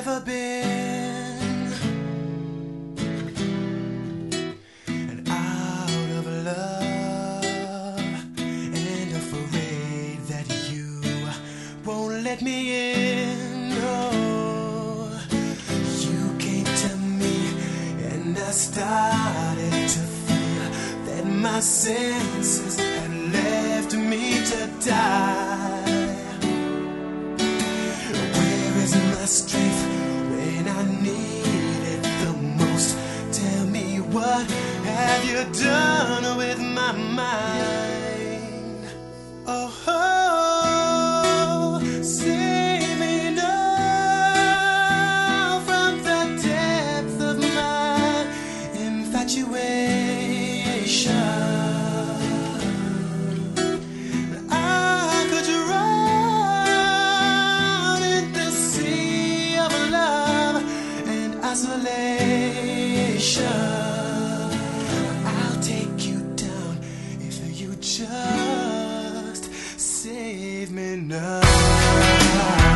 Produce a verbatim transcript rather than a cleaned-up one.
never been. And out of love and afraid that you won't let me in. No, you came to me and I started to feel that my senses had left me to die. Where is my strength when I need it the most? Tell me, what have you done with my mind? Oh, oh, save me now from the depth of my infatuation. I'll take you down if you just save me now.